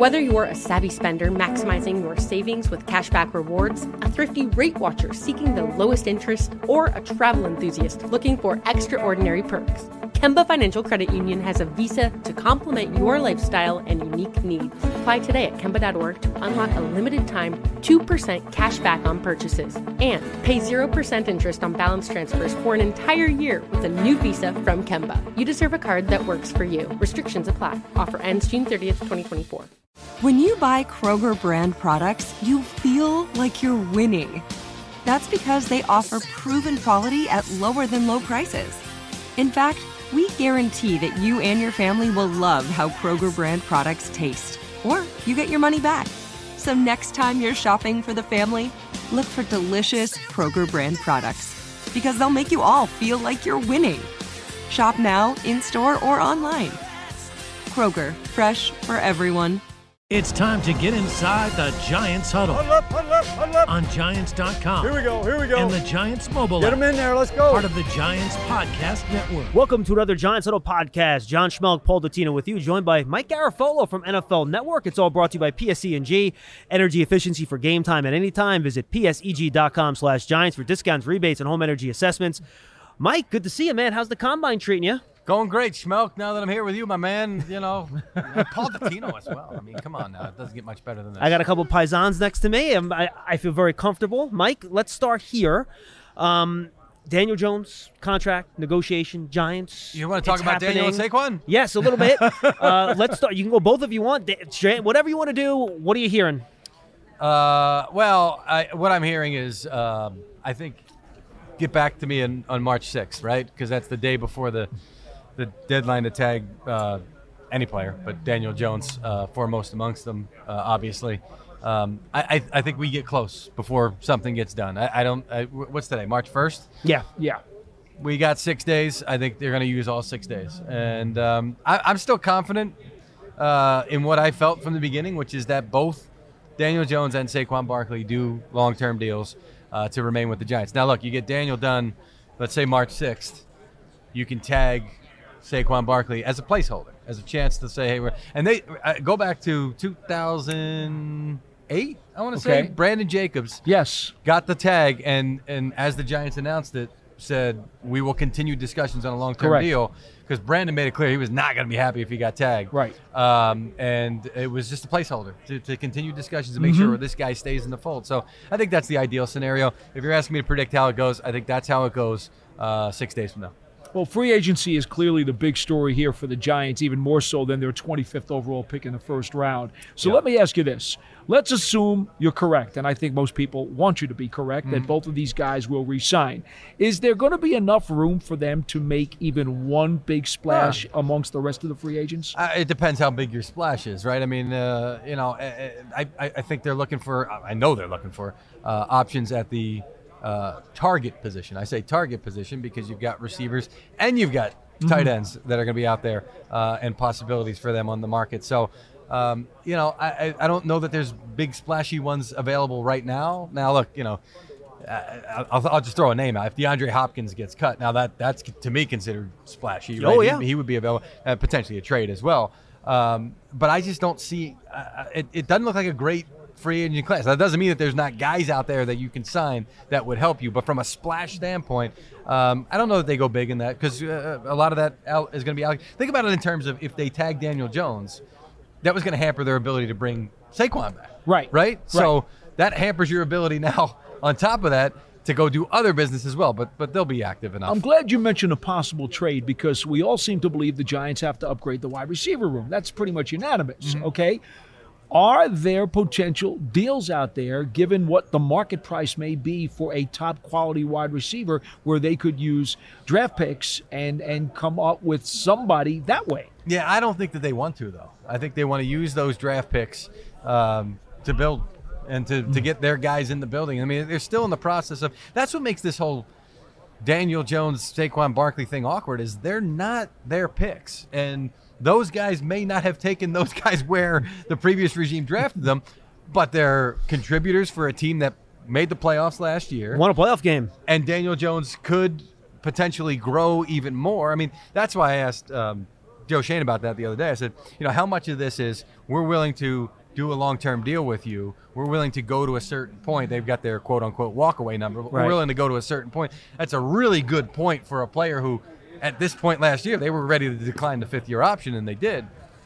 Whether you're a savvy spender maximizing your savings with cashback rewards, a thrifty rate watcher seeking the lowest interest, or a travel enthusiast looking for extraordinary perks, Kemba Financial Credit Union has a visa to complement your lifestyle and unique needs. Apply today at Kemba.org to unlock a limited-time 2% cash back on purchases and pay 0% interest on balance transfers for an entire year with a new visa from Kemba. You deserve a card that works for you. Restrictions apply. Offer ends June 30th, 2024. When you buy Kroger brand products, you feel like you're winning. That's because they offer proven quality at lower than low prices. In fact, we guarantee that you and your family will love how Kroger brand products taste, or you get your money back. So next time you're shopping for the family, look for delicious Kroger brand products, because they'll make you all feel like you're winning. Shop now, in-store, or online. Kroger, fresh for everyone. It's time to get inside the Giants huddle. Huddle up. On Giants.com. Here we go. And the Giants mobile Get app. them in there, let's go. Part of the Giants Podcast Network. Welcome to another Giants Huddle podcast. John Schmelk, Paul Dottino with you, joined by Mike Garafolo from NFL Network. It's all brought to you by PSE&G. Energy efficiency for game time at any time. Visit pseg.com/Giants for discounts, rebates, and home energy assessments. Mike, good to see you, man. How's the combine treating you? Going great, Schmelk. Now that I'm here with you, my man, and Paul Dottino as well. I mean, come on now. It doesn't get much better than this. I got a couple Paisans next to me. I feel very comfortable. Mike, let's start here. Daniel Jones, contract, negotiation, Giants. You want to talk about happening. Daniel and Saquon? Yes, a little bit. Let's start. You can go both if you want. Whatever you want to do, what are you hearing? What I'm hearing is, I think, get back to me on March 6th, right? Because that's the day before the deadline to tag any player, but Daniel Jones foremost amongst them, obviously. I think we get close before something gets done. What's today, March 1st? Yeah. We got 6 days. I think they're going to use all 6 days. And I'm still confident in what I felt from the beginning, which is that both Daniel Jones and Saquon Barkley do long-term deals to remain with the Giants. Now, look, you get Daniel done, let's say March 6th. You can tag Saquon Barkley as a placeholder, as a chance to say, hey, and they go back to 2008, I want to say. Brandon Jacobs got the tag, and as the Giants announced it, said, we will continue discussions on a long-term deal, because Brandon made it clear he was not going to be happy if he got tagged. Right. And it was just a placeholder to continue discussions and make sure this guy stays in the fold. So I think that's the ideal scenario. If you're asking me to predict how it goes, I think that's how it goes 6 days from now. Well, free agency is clearly the big story here for the Giants, even more so than their 25th overall pick in the first round. So let me ask you this. Let's assume you're correct, and I think most people want you to be correct, that both of these guys will re-sign. Is there going to be enough room for them to make even one big splash amongst the rest of the free agents? It depends how big your splash is, right? I mean, I think they're looking for, I know they're looking for options at the target position. I say target position because you've got receivers and you've got tight ends that are going to be out there and possibilities for them on the market. So, I don't know that there's big splashy ones available right now. Now, look, I'll just throw a name out. If DeAndre Hopkins gets cut, now that's to me considered splashy. Right? Oh, yeah. He would be available, potentially a trade as well. But I just don't see it doesn't look like a great free agent class. That doesn't mean that there's not guys out there that you can sign that would help you. But from a splash standpoint, I don't know that they go big in that, because a lot of that is going to be out. Think about it in terms of if they tag Daniel Jones, that was going to hamper their ability to bring Saquon back. Right? So that hampers your ability now, on top of that, to go do other business as well. But they'll be active enough. I'm glad you mentioned a possible trade, because we all seem to believe the Giants have to upgrade the wide receiver room. That's pretty much unanimous, okay? Are there potential deals out there, given what the market price may be for a top quality wide receiver, where they could use draft picks and come up with somebody that way? Yeah, I don't think that they want to, though. I think they want to use those draft picks to build and to get their guys in the building. I mean, they're still in the process of – that's what makes this whole Daniel Jones, Saquon Barkley thing awkward, is they're not their picks. And – those guys may not have taken those guys where the previous regime drafted them, but they're contributors for a team that made the playoffs last year. Won a playoff game. And Daniel Jones could potentially grow even more. I mean, that's why I asked Joe Shane about that the other day. I said, how much of this is we're willing to do a long-term deal with you. We're willing to go to a certain point. They've got their quote-unquote walk-away number, but we're willing to go to a certain point. That's a really good point for a player who, at this point last year, they were ready to decline the fifth-year option, and they did.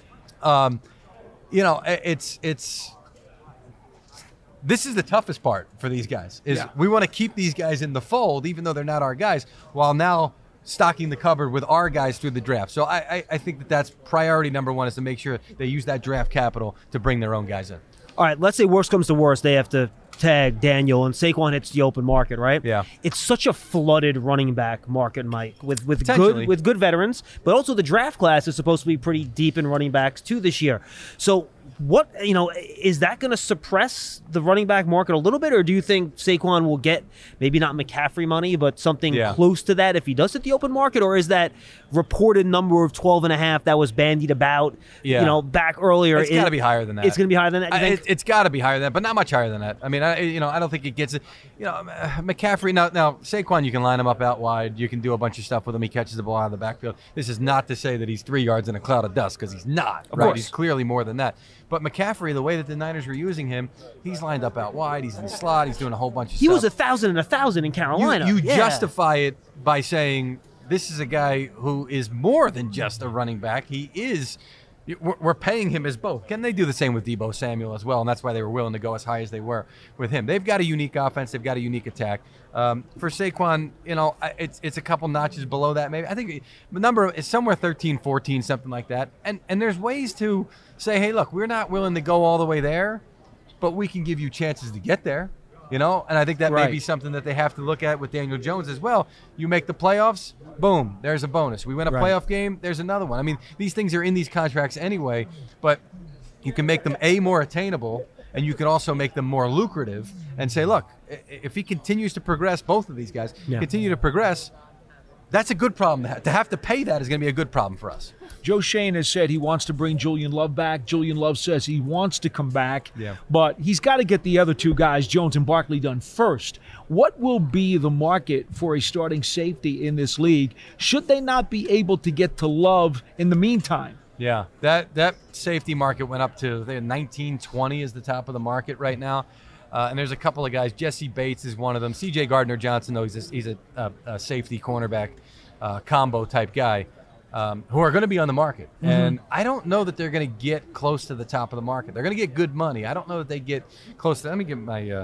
This is the toughest part for these guys. We want to keep these guys in the fold, even though they're not our guys, while now stocking the cupboard with our guys through the draft. So I think that's priority number one, is to make sure they use that draft capital to bring their own guys in. All right, let's say worst comes to worst, they have to tag Daniel and Saquon hits the open market, right? Yeah. It's such a flooded running back market, Mike, with good veterans, but also the draft class is supposed to be pretty deep in running backs too this year. So what, is that going to suppress the running back market a little bit, or do you think Saquon will get maybe not McCaffrey money, but something close to that if he does hit the open market, or is that reported number of 12.5 that was bandied about, back earlier? It's got to be higher than that. It's going to be higher than that. It's got to be higher than that, but not much higher than that. I mean, I don't think it gets it. McCaffrey now Saquon, you can line him up out wide. You can do a bunch of stuff with him. He catches the ball out of the backfield. This is not to say that he's 3 yards in a cloud of dust, because he's not. Of course. He's clearly more than that. But McCaffrey, the way that the Niners were using him, he's lined up out wide. He's in the slot. He's doing a whole bunch of stuff. He was 1,000 and 1,000 in Carolina. You justify it by saying this is a guy who is more than just a running back. He is. We're paying him as both. Can they do the same with Deebo Samuel as well? And that's why they were willing to go as high as they were with him. They've got a unique offense. They've got a unique attack. For Saquon, it's a couple notches below that maybe. I think the number is somewhere 13, 14, something like that. And there's ways to say, hey, look, we're not willing to go all the way there, but we can give you chances to get there. And I think that may be something that they have to look at with Daniel Jones as well. You make the playoffs, boom, there's a bonus. We win a playoff game, there's another one. I mean, these things are in these contracts anyway, but you can make them, more attainable, and you can also make them more lucrative and say, look, if he continues to progress, both of these guys continue to progress, that's a good problem to have. To have to pay that is going to be a good problem for us. Joe Shane has said he wants to bring Julian Love back. Julian Love says he wants to come back, but he's got to get the other two guys, Jones and Barkley, done first. What will be the market for a starting safety in this league should they not be able to get to Love in the meantime? Yeah, that safety market went up to 19-20 is the top of the market right now. And there's a couple of guys. Jesse Bates is one of them. C.J. Gardner-Johnson, though, he's a safety cornerback combo type guy who are going to be on the market. Mm-hmm. And I don't know that they're going to get close to the top of the market. They're going to get good money. I don't know that they get close to. Let me get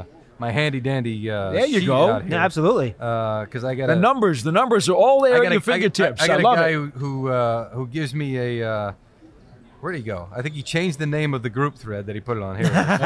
my handy-dandy there you go. Out here. Yeah, absolutely. Because I got the numbers are all there at your fingertips. I got love a guy it. who gives me a. Where'd he go? I think he changed the name of the group thread that he put it on here.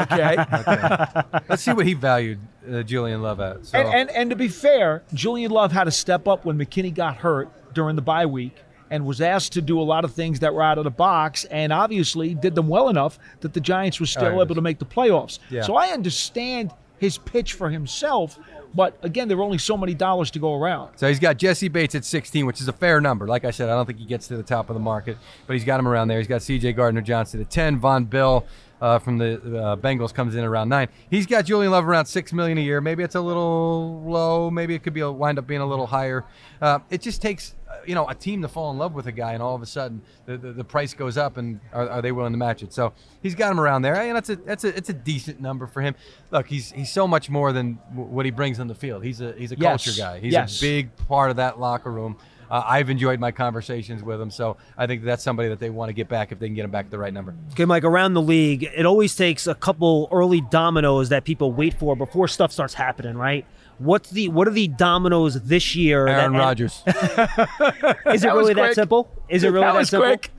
Okay. Let's see what he valued Julian Love at. So. And to be fair, Julian Love had to step up when McKinney got hurt during the bye week and was asked to do a lot of things that were out of the box, and obviously did them well enough that the Giants were still able to make the playoffs. Yeah. So I understand his pitch for himself, but again, there are only so many dollars to go around. So he's got Jesse Bates at 16, which is a fair number. Like I said, I don't think he gets to the top of the market, but he's got him around there. He's got C.J. Gardner-Johnson at 10. Von Bell from the Bengals comes in around 9. He's got Julian Love around $6 million a year. Maybe it's a little low. Maybe it could wind up being a little higher. It just takes a team to fall in love with a guy, and all of a sudden the price goes up, and are they willing to match it? So he's got him around there, and it's a decent number for him. Look, he's so much more than what he brings on the field. He's a culture guy. He's a big part of that locker room. I've enjoyed my conversations with him, so I think that's somebody that they want to get back if they can get him back to the right number. Okay, Mike, around the league, it always takes a couple early dominoes that people wait for before stuff starts happening, right? What are the dominoes this year? Aaron Rodgers. Is it really that simple? Is it really that simple? Quick.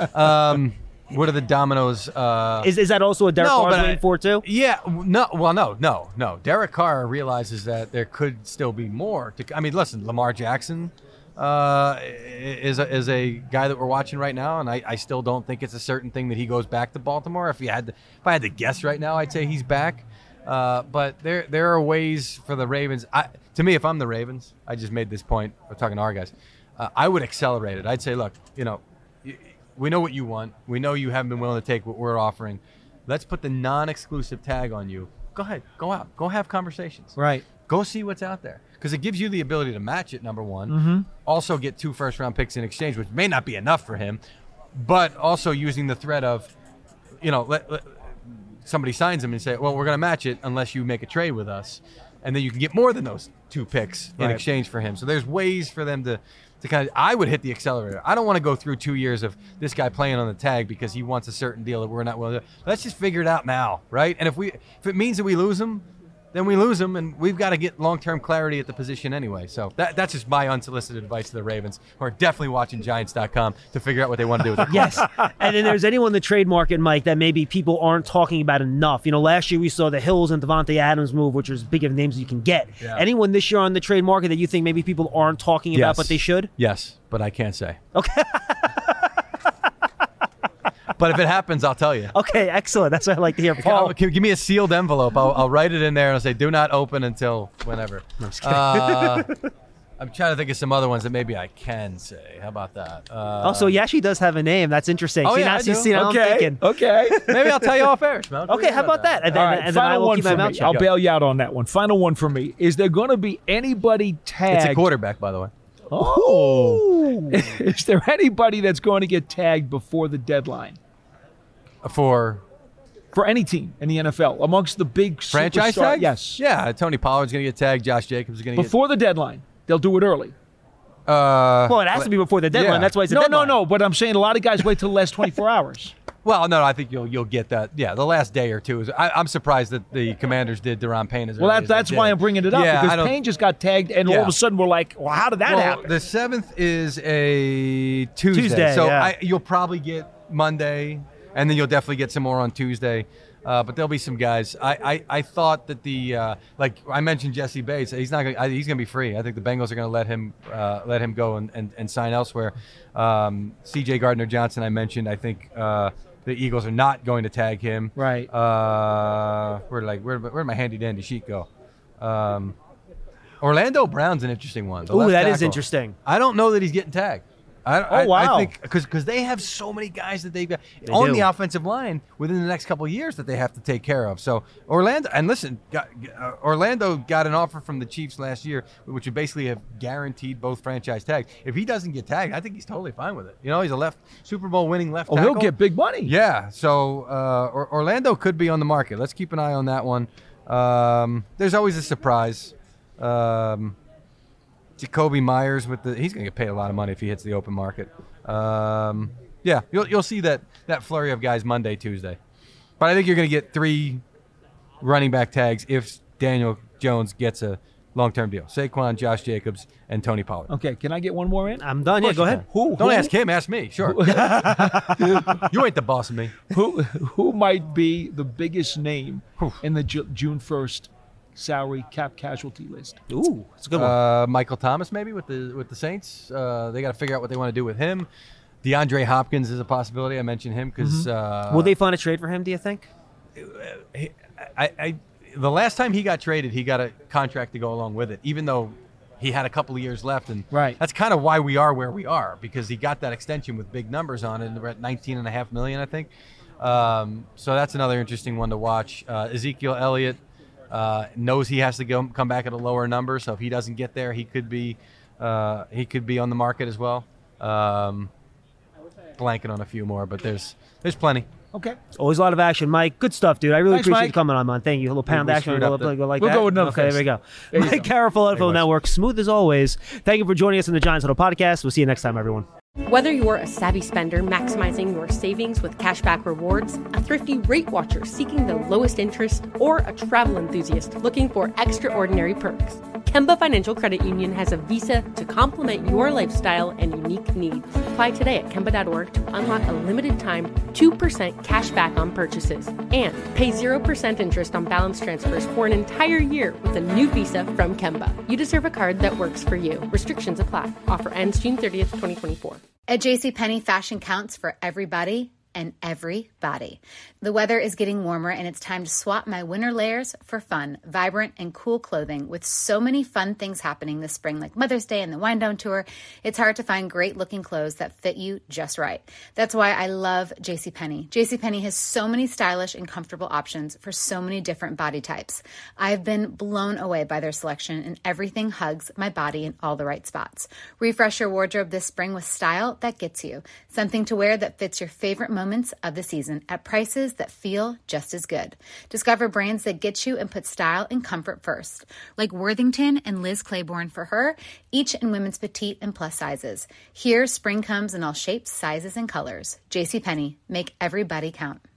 What are the dominoes? Is that also a Derek Carr's waiting for too? Yeah. No. Well, no. Derek Carr realizes that there could still be more. Listen, Lamar Jackson is a guy that we're watching right now, and I still don't think it's a certain thing that he goes back to Baltimore. If I had to guess right now, I'd say he's back. But there are ways for the Ravens. To me, if I'm the Ravens, I just made this point. We're talking to our guys. I would accelerate it. I'd say, look, we know what you want. We know you haven't been willing to take what we're offering. Let's put the non-exclusive tag on you. Go ahead. Go out. Go have conversations. Right. Go see what's out there. Because it gives you the ability to match it, number one. Mm-hmm. Also get 2 first-round picks in exchange, which may not be enough for him. but also using the threat of, somebody signs him and say, well, we're going to match it unless you make a trade with us. And then you can get more than those 2 picks in exchange for him. So there's ways for them to kind of, I would hit the accelerator. I don't want to go through 2 years of this guy playing on the tag because he wants a certain deal that we're not willing to. Let's just figure it out now, right? And if it means that we lose him, then we lose him, and we've got to get long-term clarity at the position anyway. So that's just my unsolicited advice to the Ravens, who are definitely watching Giants.com to figure out what they want to do with it. Yes. And then there's anyone in the trade market, Mike, that maybe people aren't talking about enough. Last year we saw the Hills and Devontae Adams move, which are as big of names as you can get. Yeah. Anyone this year on the trade market that you think maybe people aren't talking about, but they should? Yes, but I can't say. Okay. But if it happens, I'll tell you. Okay, excellent. That's what I like to hear. Paul, give me a sealed envelope. I'll write it in there and I'll say, do not open until whenever. No, I'm just kidding. I'm trying to think of some other ones that maybe I can say. How about that? Also, he actually does have a name. That's interesting. Oh, yeah, I do. Okay. Maybe I'll tell you off air. Okay, how about that? And then, all right, and then I will keep my mouth shut. I'll bail you out on that one. Final one for me. Is there going to be anybody tagged? It's a quarterback, by the way. Oh. Is there anybody that's going to get tagged before the deadline? For any team in the NFL, amongst the big franchise tags? Yes. Yeah, Tony Pollard's going to get tagged. Josh Jacobs is going to get before the deadline. They'll do it early. Well, it has to be before the deadline. Yeah. That's why it's a deadline. No. But I'm saying a lot of guys wait till the last 24 hours. Well, no, I think you'll get that. Yeah, the last day or two. I'm surprised that the Commanders did Deron Payne as well. That's why I'm bringing it up, because Payne just got tagged, and all of a sudden we're like, well, how did that happen? The 7th is a Tuesday, so you'll probably get Monday, and then you'll definitely get some more on Tuesday. But there'll be some guys. I thought that like I mentioned Jesse Bates. He's gonna be free. I think the Bengals are gonna let him go and sign elsewhere. C.J. Gardner-Johnson I mentioned. I think the Eagles are not going to tag him. Right. Where'd my handy dandy sheet go? Orlando Brown's an interesting one. Oh, that is interesting. I don't know that he's getting tagged. Wow. I think because they have so many guys that they've got on the offensive line within the next couple of years that they have to take care of. So Orlando got an offer from the Chiefs last year, which would basically have guaranteed both franchise tags. If he doesn't get tagged, I think he's totally fine with it. He's a Super Bowl winning left tackle. He'll get big money. Yeah. So Orlando could be on the market. Let's keep an eye on that one. There's always a surprise. Jacoby Myers he's going to get paid a lot of money if he hits the open market. You'll see that flurry of guys Monday, Tuesday. But I think you're going to get 3 running back tags if Daniel Jones gets a long-term deal. Saquon, Josh Jacobs, and Tony Pollard. Okay, can I get one more in? I'm done. Yeah, go ahead. Don't ask him, ask me. Sure. You ain't the boss of me. Who might be the biggest name in the June 1st salary cap casualty list? Ooh, that's a good one. Michael Thomas maybe with the Saints. They got to figure out what they want to do with him. DeAndre Hopkins is a possibility. I mentioned him because will they find a trade for him? Do you think? The last time he got traded, he got a contract to go along with it, even though he had a couple of years left, and that's kind of why we are where we are, because he got that extension with big numbers on it, and we're at $19.5 million, I think. So that's another interesting one to watch. Ezekiel Elliott knows he has to come back at a lower number, so if he doesn't get there, he could be on the market as well. Blanking on a few more, but there's plenty. Okay. Always a lot of action, Mike. Good stuff, dude. I really appreciate you coming on, man. Thank you. A little pound action. We'll go with another Okay, there we go. Mike Garafolo, NFL Network. Smooth as always. Thank you for joining us in the Giants Huddle podcast. We'll see you next time, everyone. Whether you're a savvy spender maximizing your savings with cashback rewards, a thrifty rate watcher seeking the lowest interest, or a travel enthusiast looking for extraordinary perks, Kemba Financial Credit Union has a visa to complement your lifestyle and unique needs. Apply today at Kemba.org to unlock a limited time 2% cash back on purchases and pay 0% interest on balance transfers for an entire year with a new visa from Kemba. You deserve a card that works for you. Restrictions apply. Offer ends June 30th, 2024. At JCPenney, fashion counts for everybody, and every body. The weather is getting warmer and it's time to swap my winter layers for fun, vibrant, and cool clothing. With so many fun things happening this spring, like Mother's Day and the Wind Down Tour, it's hard to find great looking clothes that fit you just right. That's why I love JCPenney. JCPenney has so many stylish and comfortable options for so many different body types. I've been blown away by their selection, and everything hugs my body in all the right spots. Refresh your wardrobe this spring with style that gets you. Something to wear that fits your favorite moments of the season at prices that feel just as good. Discover brands that get you and put style and comfort first, like Worthington and Liz Claiborne for her, each in women's petite and plus sizes. Here, spring comes in all shapes, sizes, and colors. JCPenney, make every body count.